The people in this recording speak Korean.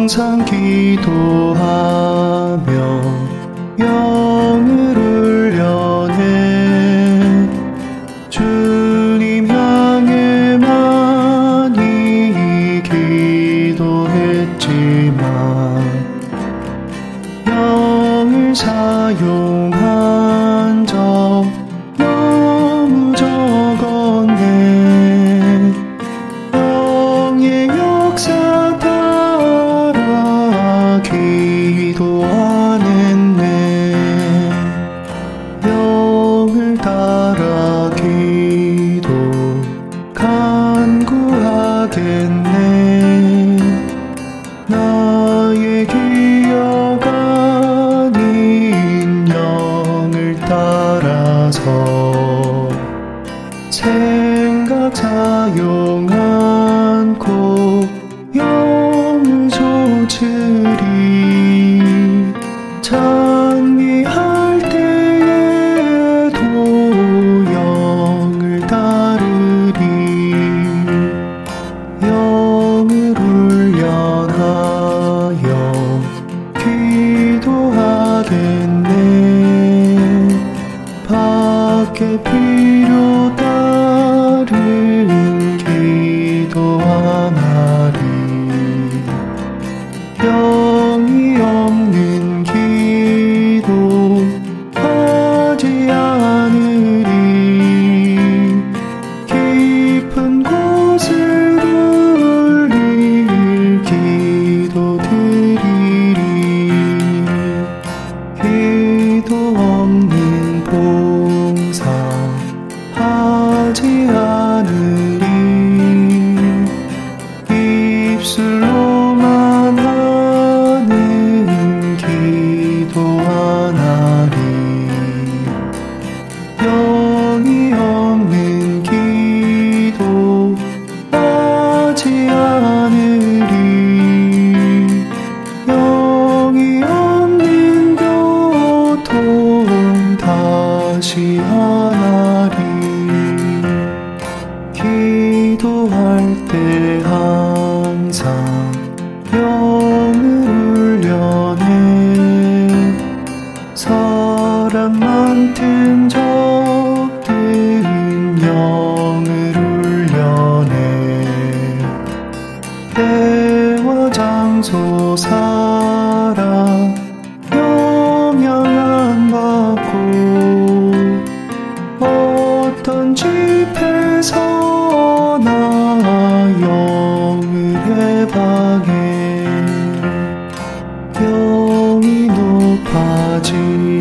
항상 기도하며 영을 울려내 주님 향해 많이 기도했지만 영을 사용한 적 너무 적었네. 영의 역사 따라 기도 안 했네. 영을 따라 기도 간구하겠네. 나의 기억 아닌 영을 따라서 생각 사용 않고 영을 조으리. 찬미할 때에도 영을 따르리. 영을 훈련하여 기도하겠네. 밖에 필요 다른 기도 안 하리. 영이 없는 기도 하지 않으리. 깊은 곳을 울릴 기도 드리리. 기도 없는 봉사 하지 않으리. 입술로만 하는 기도 안 하리. 영이 없는 기도 하지 않으리. 영이 없는 교통 다시 안 하리. 기도할 때 항상 영을 훈련해. 사람 많든 적든 영을 훈련해. 때와 장소 사람 영향 안 받고 어떤 집회서나 영을 해방해. 영이 높아지